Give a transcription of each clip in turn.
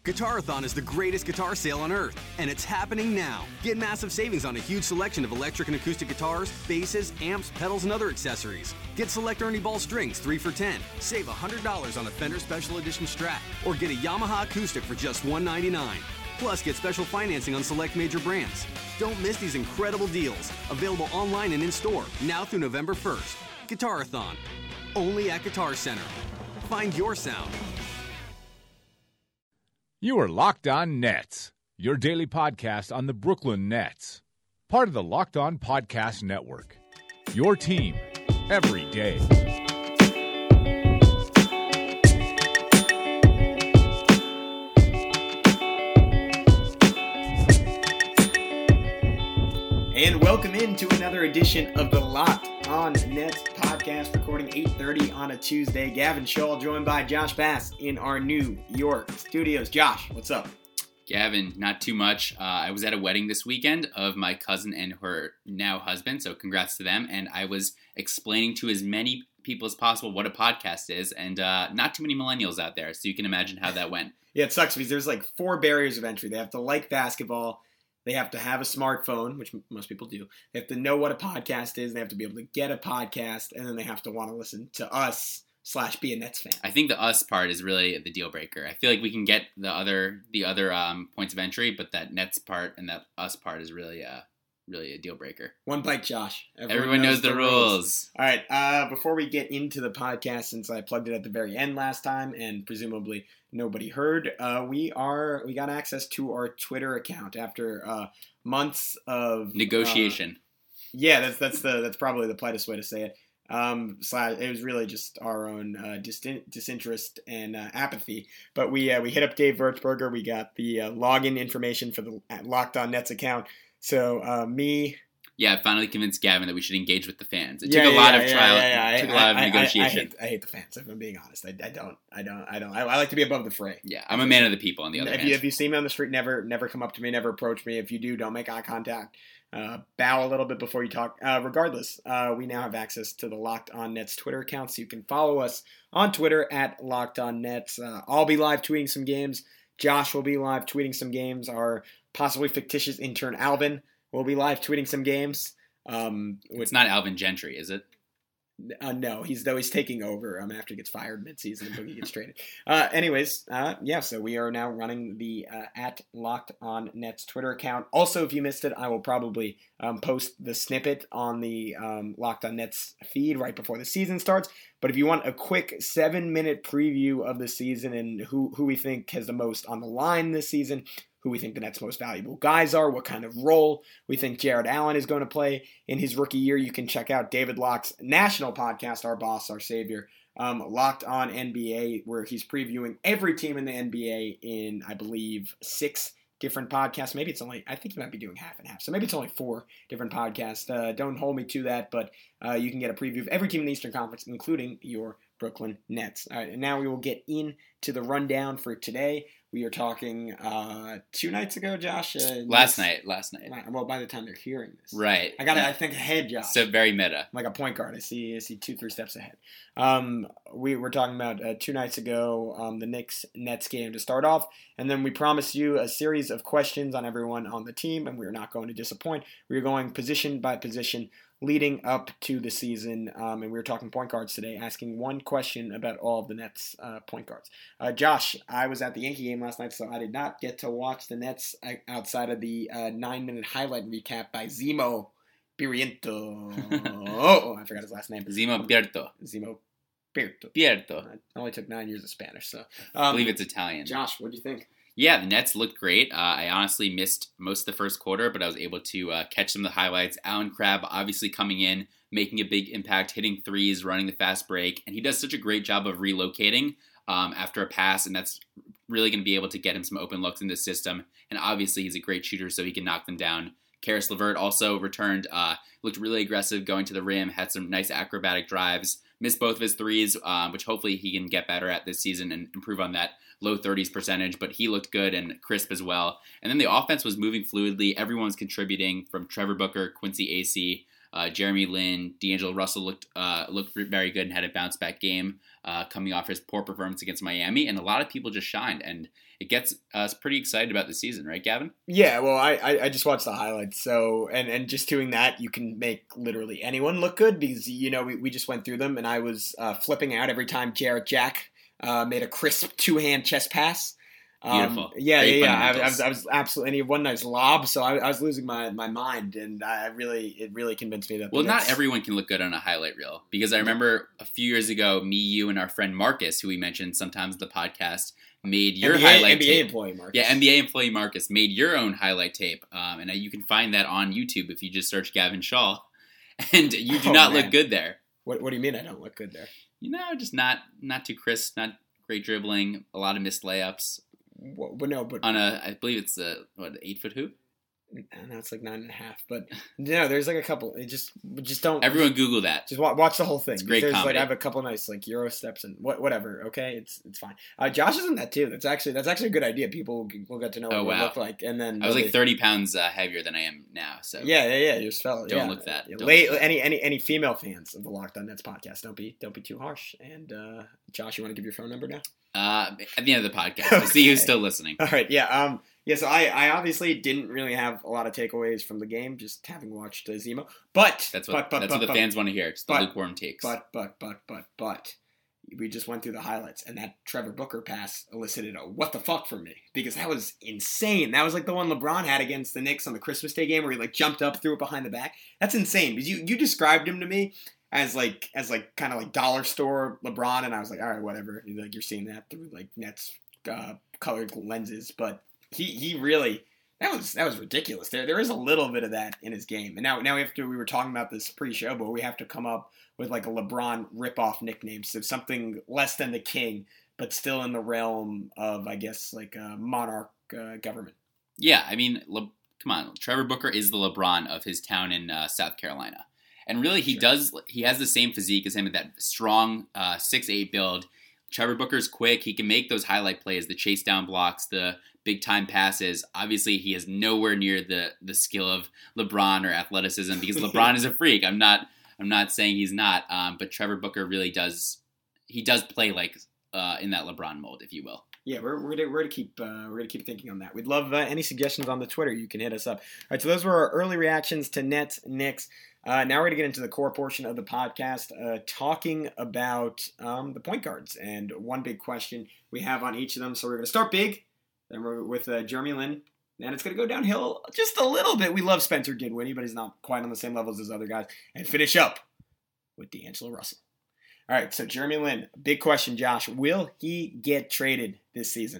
Guitarathon is the greatest guitar sale on earth, and it's happening now. Get massive savings on a huge selection of electric and acoustic guitars, basses, amps, pedals, and other accessories. Get select Ernie Ball strings 3 for $10. Save $100 on a Fender Special Edition Strat, or get a Yamaha acoustic for just $199. Plus, get special financing on select major brands. Don't miss these incredible deals. Available online and in-store, now through November 1st. Guitarathon, only at Guitar Center. Find your sound. You are Locked On Nets, your daily podcast on the Brooklyn Nets. Part of the Locked On Podcast Network. Your team every day. And welcome into another edition of the Locked On Nets podcast, recording 8:30 on a Tuesday. Gavin Shaw joined by Josh Bass in our New York studios. Josh, what's up? Gavin, not too much. I was at a wedding this weekend of my cousin and her now husband, so congrats to them. And I was explaining to as many people as possible what a podcast is, and not too many millennials out there, so you can imagine how that went. Yeah, it sucks because there's like 4 barriers of entry. They have to like basketball. They have to have a smartphone, which most people do. They have to know what a podcast is. They have to be able to get a podcast, and then they have to want to listen to us / be a Nets fan. I think the us part is really the deal breaker. I feel like we can get the other points of entry, but that Nets part and that us part is really a deal breaker. One bite, Josh. Everyone knows the rules. All right. Before we get into the podcast, since I plugged it at the very end last time, and presumably nobody heard, we got access to our Twitter account after months of negotiation. That's probably the politest way to say it. It was really just our own disinterest and apathy. But we hit up Dave Vertsberger. We got the login information for the Locked On Nets account. So I finally convinced Gavin that we should engage with the fans. It took a lot of trial. It took a lot of negotiation. I hate the fans. If I'm being honest, I don't. I like to be above the fray. Yeah, I'm a man of the people. On the other hand, if you see me on the street, never come up to me, never approach me. If you do, don't make eye contact. Bow a little bit before you talk. Regardless, we now have access to the Locked On Nets Twitter account, so you can follow us on Twitter at Locked On Nets. I'll be live tweeting some games. Josh will be live tweeting some games. Our possibly fictitious intern Alvin will be live tweeting some games. It's not Alvin Gentry, is it? No, he's taking over after he gets fired midseason and Boogie gets traded. So we are now running the at Locked On Nets Twitter account. Also, if you missed it, I will probably post the snippet on the Locked On Nets feed right before the season starts. But if you want a quick 7-minute preview of the season and who we think has the most on the line this season, who we think the Nets' most valuable guys are, what kind of role we think Jared Allen is going to play in his rookie year, you can check out David Locke's national podcast, Our Boss, Our Savior, Locked On NBA, where he's previewing every team in the NBA in, I believe, 6 different podcasts. Maybe it's I think he might be doing half and half. So maybe it's only 4 different podcasts. Don't hold me to that, but you can get a preview of every team in the Eastern Conference, including your Brooklyn Nets. All right, and now we will get into the rundown for today. We are talking 2 nights ago, Josh. Last night. Well, by the time they're hearing this, right? I think ahead, Josh. So very meta. I'm like a point guard. I see 2-3 steps ahead. We were talking about 2 nights ago the Knicks-Nets game to start off, and then we promised you a series of questions on everyone on the team, and we are not going to disappoint. We are going position by position, leading up to the season, and we were talking point guards today, asking one question about all of the Nets point guards. Josh, I was at the Yankee game last night, so I did not get to watch the Nets outside of the 9-minute highlight recap by Zemo Pierto. I forgot his last name. Zemo Pierto. I only took 9 years of Spanish, so I believe it's Italian. Josh, what do you think? Yeah, the Nets looked great. I honestly missed most of the first quarter, but I was able to catch some of the highlights. Allen Crabbe obviously coming in, making a big impact, hitting threes, running the fast break, and he does such a great job of relocating after a pass, and that's really going to be able to get him some open looks in the system. And obviously he's a great shooter, so he can knock them down. Karis LeVert also returned, looked really aggressive going to the rim, had some nice acrobatic drives, missed both of his threes, which hopefully he can get better at this season and improve on that low 30s percentage, but he looked good and crisp as well. And then the offense was moving fluidly. Everyone was contributing, from Trevor Booker, Quincy Acee, Jeremy Lin, D'Angelo Russell looked very good and had a bounce back game coming off his poor performance against Miami, and a lot of people just shined, and it gets us pretty excited about the season, right, Gavin? Yeah, well, I just watched the highlights, so and just doing that, you can make literally anyone look good because we just went through them, and I was flipping out every time Jarrett Jack made a crisp 2-hand chest pass. Beautiful. Yeah. I was absolutely, and he had one nice lob, so I was losing my mind, and it really convinced me that. Well, not everyone can look good on a highlight reel, because I remember a few years ago, me, you, and our friend Marcus, who we mentioned sometimes in the podcast, made your highlight NBA tape. Employee Marcus. Yeah, NBA employee Marcus made your own highlight tape, and you can find that on YouTube if you just search Gavin Shaw, and you do not look good there. What do you mean I don't look good there? Just not too crisp, not great dribbling, a lot of missed layups. But on I believe it's an 8-foot hoop. No, it's like 9.5. But no, there's like a couple. Just don't. Everyone Google that. Just watch the whole thing. It's great there's comedy. I have a couple nice Euro steps and whatever. Okay, it's fine. Josh is in that too. That's actually a good idea. People will get to know what we look like, and then I was like 30 pounds heavier than I am now. So yeah, you're swell. Don't look that. Any female fans of the Locked On Nets podcast, don't be too harsh. And Josh, you want to give your phone number now? At the end of the podcast, we'll see who's still listening. All right, yeah. So I obviously didn't really have a lot of takeaways from the game, just having watched Zemo. But that's what the fans want to hear. It's the lukewarm takes. But we just went through the highlights, and that Trevor Booker pass elicited a what the fuck from me, because that was insane. That was like the one LeBron had against the Knicks on the Christmas Day game where he like jumped up, threw it behind the back. That's insane. Because you described him to me as kind of like dollar store LeBron, and I was like, all right, whatever. Like, you're seeing that through like Nets colored lenses, but he really, that was ridiculous. There is a little bit of that in his game, and now we were talking about this pre-show, but we have to come up with like a LeBron rip-off nickname, so something less than the King, but still in the realm of, I guess, like a monarch government. Yeah, I mean, come on, Trevor Booker is the LeBron of his town in South Carolina. And really, he has the same physique as him, that strong 6'8" build. Trevor Booker's quick. He can make those highlight plays, the chase down blocks, the big time passes. Obviously, he is nowhere near the skill of LeBron or athleticism, because LeBron is a freak. I'm not saying he's not, but Trevor Booker really does. He does play like in that LeBron mold, if you will. Yeah, we're gonna keep thinking on that. We'd love any suggestions on the Twitter. You can hit us up. All right, so those were our early reactions to Nets, Knicks. Now we're going to get into the core portion of the podcast, talking about the point guards, and one big question we have on each of them. So we're going to start big, then we're with Jeremy Lin, and it's going to go downhill just a little bit. We love Spencer Dinwiddie, but he's not quite on the same level as those other guys. And finish up with D'Angelo Russell. All right, so Jeremy Lin, big question, Josh. Will he get traded this season?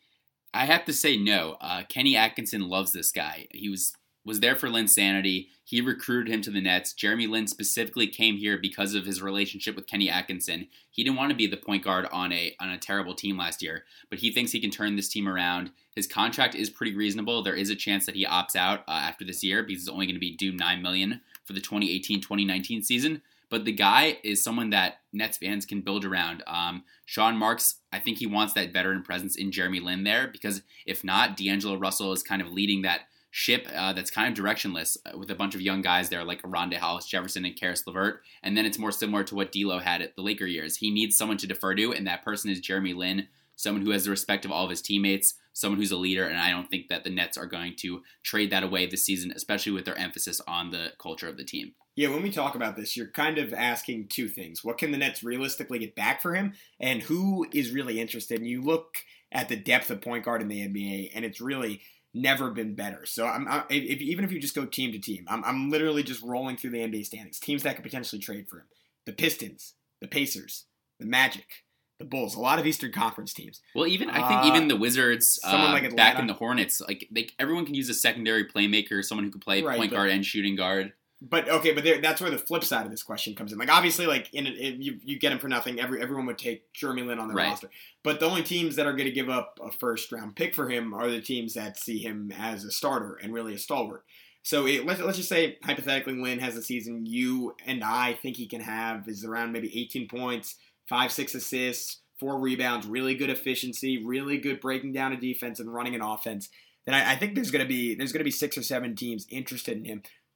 I have to say no. Kenny Atkinson loves this guy. He was there for Lin's sanity. He recruited him to the Nets. Jeremy Lin specifically came here because of his relationship with Kenny Atkinson. He didn't want to be the point guard on a terrible team last year, but he thinks he can turn this team around. His contract is pretty reasonable. There is a chance that he opts out after this year, because he's only going to be due $9 million for the 2018-2019 season. But the guy is someone that Nets fans can build around. Sean Marks, I think he wants that veteran presence in Jeremy Lin there, because if not, D'Angelo Russell is kind of leading that ship that's kind of directionless with a bunch of young guys there like Rondae Hollis Jefferson and Karis LeVert. And then it's more similar to what D'Lo had at the Laker years. He needs someone to defer to, and that person is Jeremy Lin, someone who has the respect of all of his teammates, someone who's a leader, and I don't think that the Nets are going to trade that away this season, especially with their emphasis on the culture of the team. Yeah, when we talk about this, you're kind of asking two things. What can the Nets realistically get back for him, and who is really interested? And you look at the depth of point guard in the NBA, and it's really never been better. So even if you just go team to team, I'm literally just rolling through the NBA standings. Teams that could potentially trade for him: the Pistons, the Pacers, the Magic, the Bulls. A lot of Eastern Conference teams. Well, I think even the Wizards, someone like Atlanta, back in the Hornets, everyone can use a secondary playmaker, someone who can play point guard and shooting guard. But that's where the flip side of this question comes in. Like, obviously, like you get him for nothing. Everyone would take Jeremy Lin on their roster. But the only teams that are going to give up a first round pick for him are the teams that see him as a starter and really a stalwart. So let's just say hypothetically Lin has a season you and I think he can have is around maybe 18 points, 5-6 assists, 4 rebounds, really good efficiency, really good breaking down a defense and running an offense. Then I think there's going to be 6 or 7 teams interested in him.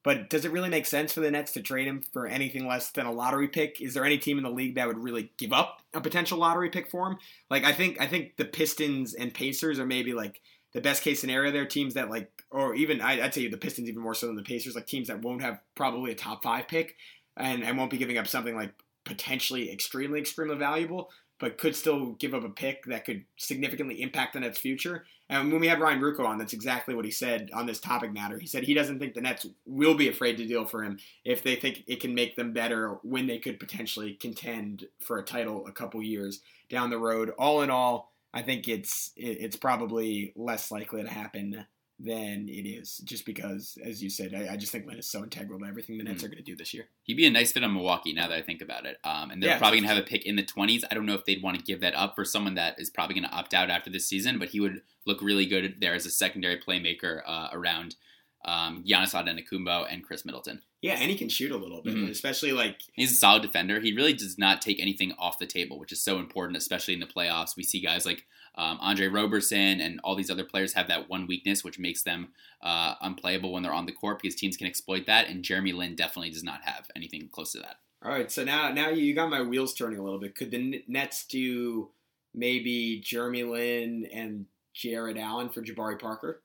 But does it really make sense for the Nets to trade him for anything less than a lottery pick? Is there any team in the league that would really give up a potential lottery pick for him? Like, I think the Pistons and Pacers are maybe like the best case scenario. They're teams that like, or even I'd say the Pistons even more so than the Pacers, like teams that won't have probably a top 5 pick and won't be giving up something like potentially extremely valuable, but could still give up a pick that could significantly impact the Nets' future. And when we had Ryan Ruocco on, that's exactly what he said on this topic matter. He said he doesn't think the Nets will be afraid to deal for him if they think it can make them better when they could potentially contend for a title a couple years down the road. All in all, I think it's probably less likely to happen than it is, just because, as you said, I just think Lin is so integral to everything the Nets are going to do this year. He'd be a nice fit on Milwaukee now that I think about it. And they're probably going to have a pick in the 20s. I don't know if they'd want to give that up for someone that is probably going to opt out after this season, but he would look really good there as a secondary playmaker around Giannis Antetokounmpo and Chris Middleton. Yeah, and he can shoot a little bit, especially like... He's a solid defender. He really does not take anything off the table, which is so important, especially in the playoffs. We see guys like Andre Roberson and all these other players have that one weakness, which makes them unplayable when they're on the court because teams can exploit that, and Jeremy Lin definitely does not have anything close to that. All right, so now you got my wheels turning a little bit. Could the Nets do maybe Jeremy Lin and Jared Allen for Jabari Parker?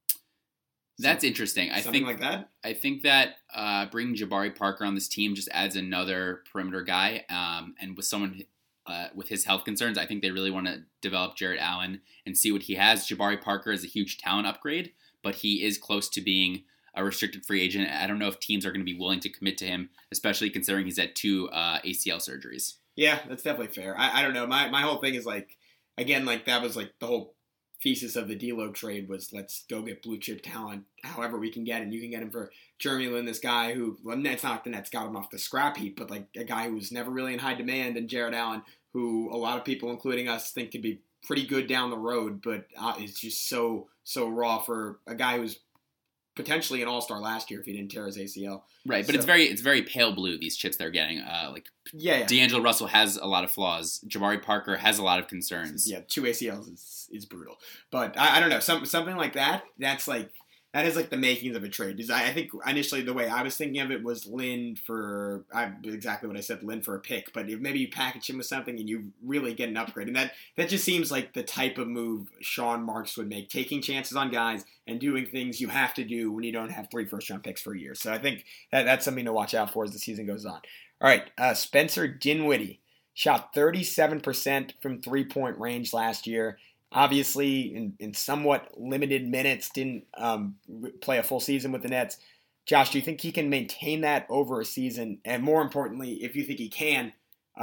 That's interesting. Something like that? I think that bringing Jabari Parker on this team just adds another perimeter guy. And with someone with his health concerns, I think they really want to develop Jared Allen and see what he has. Jabari Parker is a huge talent upgrade, but he is close to being a restricted free agent. I don't know if teams are going to be willing to commit to him, especially considering he's had 2 ACL surgeries. Yeah, that's definitely fair. I don't know. My whole thing is like, again, like that was like the whole thesis of the D'Lo trade was let's go get blue chip talent however we can get, and you can get him for Jeremy Lin, this guy who, well, it's not like the Nets got him off the scrap heap, but like a guy who was never really in high demand, and Jared Allen, who a lot of people, including us, think could be pretty good down the road, but is just so raw for a guy who's potentially an all-star last year if he didn't tear his ACL. Right, but it's very pale blue, these chips they're getting. Yeah. D'Angelo Russell has a lot of flaws. Jabari Parker has a lot of concerns. Yeah, 2 ACLs is brutal. But I don't know, something like that, that is like the makings of a trade. Because I think initially the way I was thinking of it was Lin for, exactly what I said, Lin for a pick. But if maybe you package him with something and you really get an upgrade. And that just seems like the type of move Sean Marks would make, taking chances on guys and doing things you have to do when you don't have 3 first-round picks for a year. So I think that's something to watch out for as the season goes on. All right, Spencer Dinwiddie shot 37% from three-point range last year. Obviously, in somewhat limited minutes, didn't play a full season with the Nets. Josh, do you think he can maintain that over a season? And more importantly, if you think he can,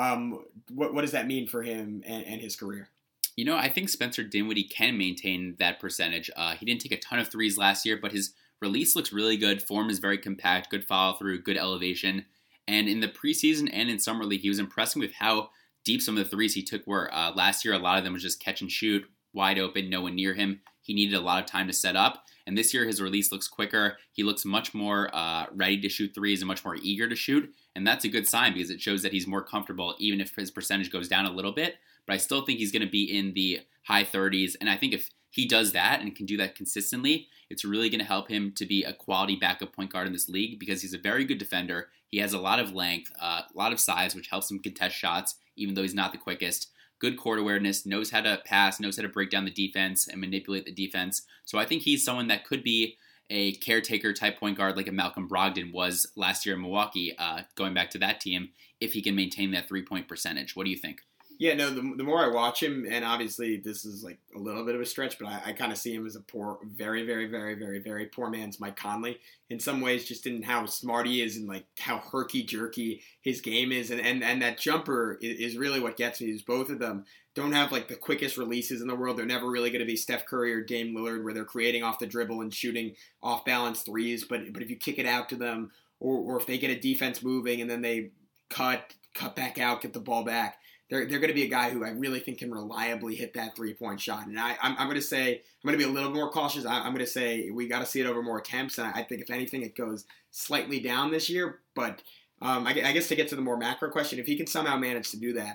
what does that mean for him and his career? You know, I think Spencer Dinwiddie can maintain that percentage. He didn't take a ton of threes last year, but his release looks really good. Form is very compact, good follow-through, good elevation. And in the preseason and in Summer League, he was impressing with how deep some of the threes he took were. Last year, a lot of them was just catch and shoot, wide open, no one near him. He needed a lot of time to set up. And this year, his release looks quicker. He looks much more ready to shoot threes and much more eager to shoot. And that's a good sign because it shows that he's more comfortable, even if his percentage goes down a little bit. But I still think he's going to be in the high 30s. And I think if he does that and can do that consistently, it's really going to help him to be a quality backup point guard in this league because he's a very good defender. He has a lot of length, a lot of size, which helps him contest shots, even though he's not the quickest. Good court awareness, knows how to pass, knows how to break down the defense and manipulate the defense. So I think he's someone that could be a caretaker type point guard like a Malcolm Brogdon was last year in Milwaukee, going back to that team, if he can maintain that 3-point percentage. What do you think? Yeah, no, the more I watch him, and obviously this is like a little bit of a stretch, but I kind of see him as a poor, very, very, very, very, very poor man's Mike Conley. In some ways, just in how smart he is and like how herky-jerky his game is. And that jumper is really what gets me, is both of them don't have like the quickest releases in the world. They're never really going to be Steph Curry or Dame Lillard where they're creating off the dribble and shooting off-balance threes. But if you kick it out to them, or if they get a defense moving and then they cut back out, get the ball back, they're going to be a guy who I really think can reliably hit that 3-point shot. And I'm going to say, I'm going to be a little more cautious. I'm going to say we got to see it over more attempts. And I think if anything, it goes slightly down this year. But I guess to get to the more macro question, if he can somehow manage to do that,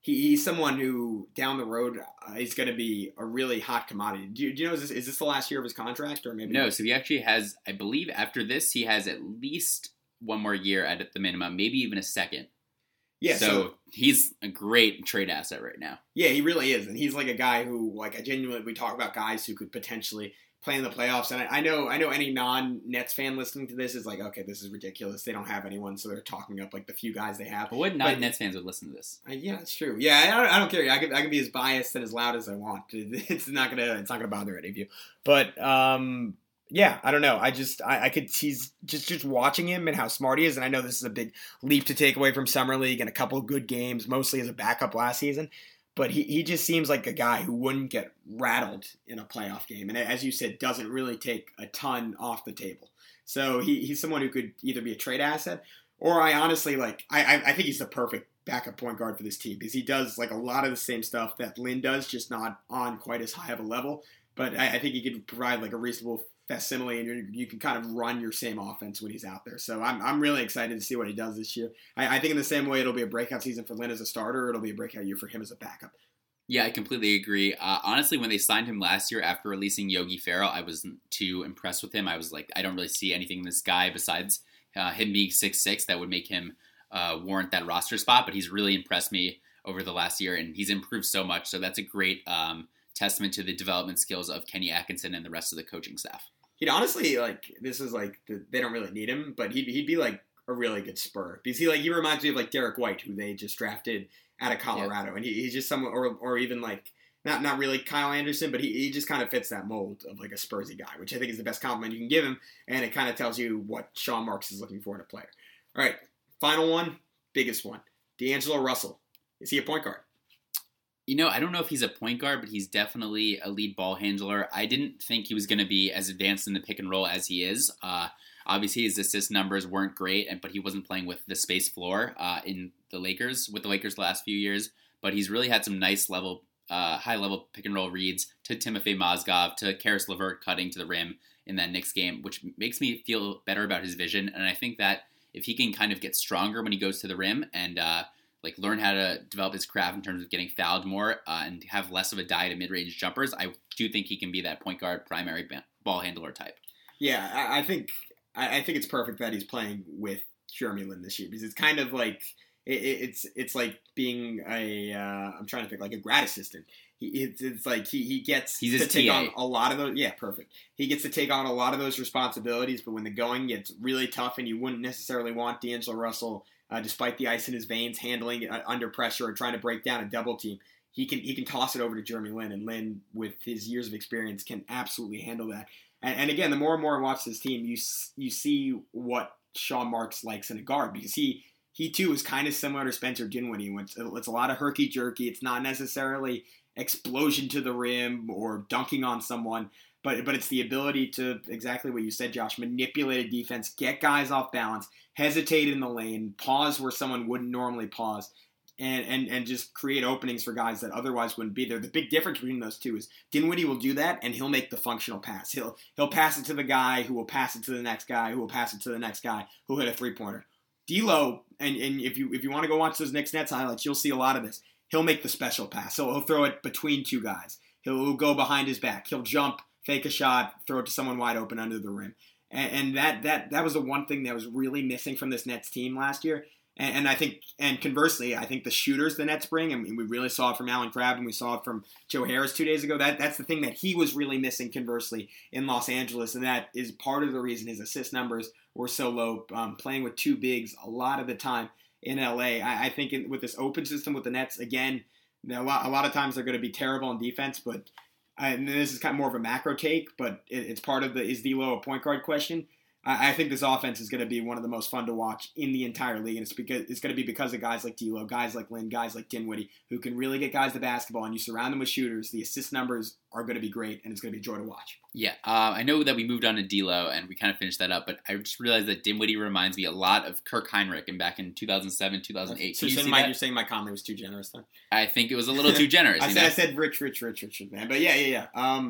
he's someone who down the road is going to be a really hot commodity. Do you know, is this the last year of his contract, or maybe? No, so he actually has, I believe after this, he has at least one more year at the minimum, maybe even a second. Yeah, so he's a great trade asset right now. Yeah, he really is. And he's like a guy who, like, we talk about guys who could potentially play in the playoffs. And I know any non-Nets fan listening to this is like, okay, this is ridiculous. They don't have anyone, so they're talking up, like, the few guys they have. But what non-Nets fans would listen to this? Yeah, that's true. Yeah, I don't care. I can be as biased and as loud as I want. It's not gonna bother any of you. But, yeah, I don't know. I could he's just watching him and how smart he is, and I know this is a big leap to take away from Summer League and a couple of good games, mostly as a backup last season. But he just seems like a guy who wouldn't get rattled in a playoff game, and as you said, doesn't really take a ton off the table. So he's someone who could either be a trade asset, or I honestly I think he's the perfect backup point guard for this team because he does like a lot of the same stuff that Lin does, just not on quite as high of a level. But I think he could provide like a reasonable facsimile, and you can kind of run your same offense when he's out there. So I'm really excited to see what he does this year. I think in the same way it'll be a breakout season for Lin as a starter, it'll be a breakout year for him as a backup. Yeah, I completely agree. Honestly, when they signed him last year after releasing Yogi Ferrell, I wasn't too impressed with him. I was like, I don't really see anything in this guy besides him being 6'6" that would make him warrant that roster spot. But he's really impressed me over the last year, and he's improved so much. So that's a great testament to the development skills of Kenny Atkinson and the rest of the coaching staff. He'd honestly, this is they don't really need him, but he'd be like a really good Spur because he reminds me of like Derek White, who they just drafted out of Colorado, yeah. And he's just someone, or even like not really Kyle Anderson, but he just kind of fits that mold of like a Spursy guy, which I think is the best compliment you can give him, and it kind of tells you what Sean Marks is looking for in a player. All right, final one, biggest one, D'Angelo Russell. Is he a point guard? You know, I don't know if he's a point guard, but he's definitely a lead ball handler. I didn't think he was going to be as advanced in the pick and roll as he is. Obviously, his assist numbers weren't great, but he wasn't playing with the space floor with the Lakers the last few years. But he's really had some nice high-level pick and roll reads to Timofey Mozgov, to Karis LeVert cutting to the rim in that Knicks game, which makes me feel better about his vision. And I think that if he can kind of get stronger when he goes to the rim and learn how to develop his craft in terms of getting fouled more and have less of a diet of mid-range jumpers, I do think he can be that point guard primary ball handler type. Yeah, I think it's perfect that he's playing with Jeremy Lin this year because it's kind of like it's like being I'm trying to think, like a grad assistant. It's like he gets to take on a lot of those. Yeah, perfect. He gets to take on a lot of those responsibilities, but when the going gets really tough and you wouldn't necessarily want D'Angelo Russell, despite the ice in his veins, handling it under pressure or trying to break down a double team, he can toss it over to Jeremy Lin, and Lin, with his years of experience, can absolutely handle that. And again, the more and more I watch this team, you see what Sean Marks likes in a guard, because he too is kind of similar to Spencer Dinwiddie. It's a lot of herky-jerky. It's not necessarily explosion to the rim or dunking on someone, but it's the ability to, exactly what you said, Josh, manipulate a defense, get guys off balance, hesitate in the lane, pause where someone wouldn't normally pause, and just create openings for guys that otherwise wouldn't be there. The big difference between those two is Dinwiddie will do that, and he'll make the functional pass. He'll pass it to the guy who will pass it to the next guy, who will pass it to the next guy, who'll hit a three-pointer. D'Lo, and if you want to go watch those Knicks Nets highlights, you'll see a lot of this. He'll make the special pass. So he'll throw it between two guys. He'll go behind his back. He'll jump, fake a shot, throw it to someone wide open under the rim. And that was the one thing that was really missing from this Nets team last year. And I think, and conversely, I think the shooters the Nets bring, and we really saw it from Allen Crabbe, and we saw it from Joe Harris 2 days ago, that's the thing that he was really missing, conversely, in Los Angeles, and that is part of the reason his assist numbers were so low, playing with two bigs a lot of the time in LA. I think with this open system with the Nets, again, a lot of times they're going to be terrible in defense, but and this is kind of more of a macro take, but it's part of the is D'Lo a point guard question. I think this offense is going to be one of the most fun to watch in the entire league, and it's going to be because of guys like D'Lo, guys like Lin, guys like Dinwiddie, who can really get guys the basketball, and you surround them with shooters. The assist numbers are going to be great, and it's going to be a joy to watch. Yeah, I know that we moved on to D'Lo, and we kind of finished that up, but I just realized that Dinwiddie reminds me a lot of Kirk Heinrich and back in 2007, 2008. So you're saying my comment was too generous then? I think it was a little too generous. I said rich, man. But yeah.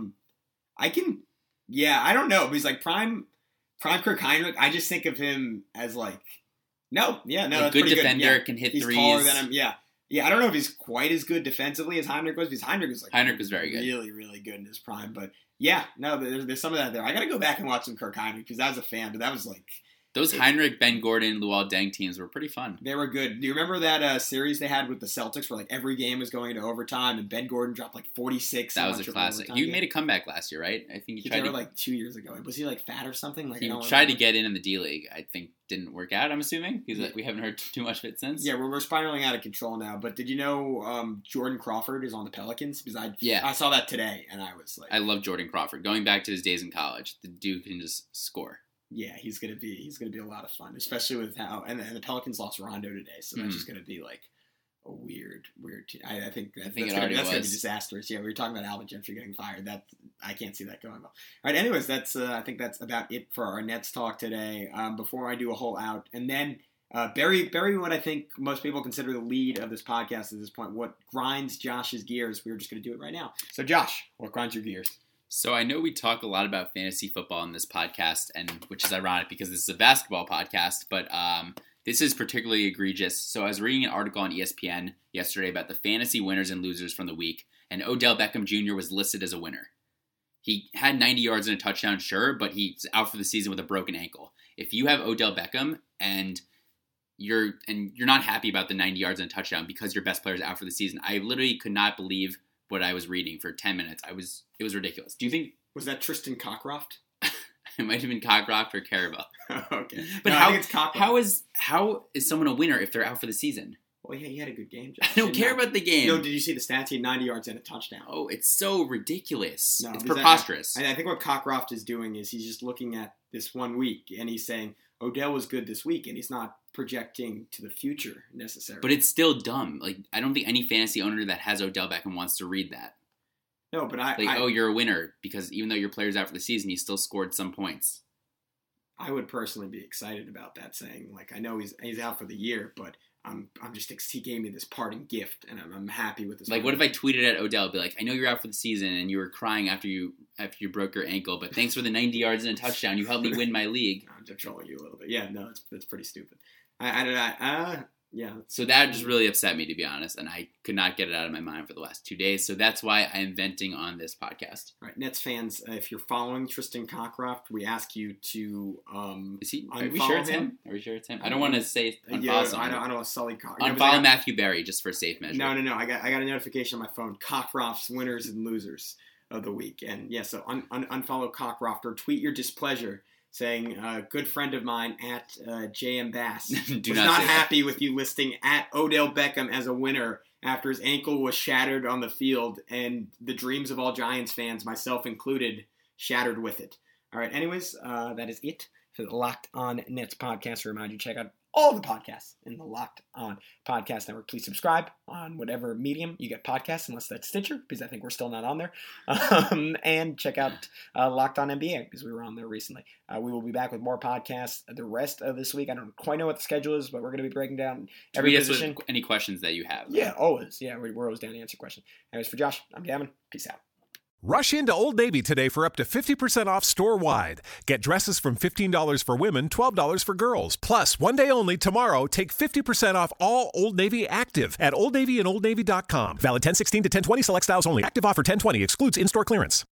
I don't know. But he's like prime Kirk Heinrich. I just think of him as like, a good defender, can hit he's threes. Taller than him, yeah. Yeah, I don't know if he's quite as good defensively as Heinrich was, because Heinrich was very good. Really, really good in his prime. But yeah, no, there's some of that there. I got to go back and watch some Kirk Heinrich, because I was a fan, but that was like... Those Heinrich, Ben Gordon, Luol Deng teams were pretty fun. They were good. Do you remember that series they had with the Celtics where like every game was going into overtime and Ben Gordon dropped like 46? That was a classic. You made a comeback last year, right? I think he tried like 2 years ago. Was he like fat or something? Like he tried to get in the D League. I think didn't work out. I'm assuming because we haven't heard too much of it since. Yeah, we're spiraling out of control now. But did you know Jordan Crawford is on the Pelicans? Because I saw that today and I was like, I love Jordan Crawford. Going back to his days in college, the dude can just score. Yeah, he's gonna be a lot of fun, especially with how and the Pelicans lost Rondo today, so that's just gonna be like a weird team. I think that's gonna be disastrous. Yeah, we were talking about Alvin Gentry getting fired. That I can't see that going well. All right, anyways, that's I think that's about it for our Nets talk today. Before I do a whole out, and then bury what I think most people consider the lead of this podcast at this point. What grinds Josh's gears? We're just gonna do it right now. So, Josh, what grinds your gears? So I know we talk a lot about fantasy football in this podcast, and which is ironic because this is a basketball podcast, but this is particularly egregious. So I was reading an article on ESPN yesterday about the fantasy winners and losers from the week, and Odell Beckham Jr. was listed as a winner. He had 90 yards and a touchdown, sure, but he's out for the season with a broken ankle. If you have Odell Beckham and you're not happy about the 90 yards and a touchdown because your best player is out for the season, I literally could not believe what I was reading for 10 minutes. It was ridiculous. Do you think... Was that Tristan Cockcroft? It might have been Cockcroft or Carabao. Okay. But no, I think it's Cockcroft. How is someone a winner if they're out for the season? Well, yeah, he had a good game, Josh. I don't care about the game. No, did you see the stats? He had 90 yards and a touchdown. Oh, it's so ridiculous. No, it's preposterous. I think what Cockcroft is doing is he's just looking at this 1 week, and he's saying, Odell was good this week, and he's not projecting to the future necessarily. But it's still dumb. Like, I don't think any fantasy owner that has Odell Beckham wants to read that. No, but you're a winner because even though your player's out for the season, he still scored some points. I would personally be excited about that, saying like I know he's out for the year, but he gave me this parting gift, and I'm happy with this. Like, what if I tweeted at Odell, be like, I know you're out for the season, and you were crying after you broke your ankle, but thanks for the 90 yards and a touchdown, you helped me win my league. I'm just trolling you a little bit. Yeah, no, that's pretty stupid. Yeah. So that just really upset me, to be honest, and I could not get it out of my mind for the last 2 days. So that's why I am venting on this podcast. All right, Nets fans, if you're following Tristan Cockcroft, we ask you to Are we sure it's him? Are we sure it's him? I don't want to say unfollow someone. I don't want to sully Cockcroft. Unfollow Matthew Berry just for safe measure. No. I got a notification on my phone. Cockcroft's winners and losers of the week, and yeah, so unfollow Cockcroft or tweet your displeasure, saying a good friend of mine at JM Bass was not happy with you listing at Odell Beckham as a winner after his ankle was shattered on the field, and the dreams of all Giants fans, myself included, shattered with it. All right, anyways, that is it for the Locked On Nets podcast. To remind you, check out all the podcasts in the Locked On Podcast Network. Please subscribe on whatever medium you get podcasts, unless that's Stitcher, because I think we're still not on there. And check out Locked On NBA, because we were on there recently. We will be back with more podcasts the rest of this week. I don't quite know what the schedule is, but we're going to be breaking down every position. Any questions that you have. Yeah, always. Yeah, we're always down to answer questions. Anyways, for Josh, I'm Gavin. Peace out. Rush into Old Navy today for up to 50% off store-wide. Get dresses from $15 for women, $12 for girls. Plus, one day only tomorrow, take 50% off all Old Navy active at Old Navy and OldNavy.com. Valid 10/16 to 10/20, select styles only. Active offer 10/20, excludes in-store clearance.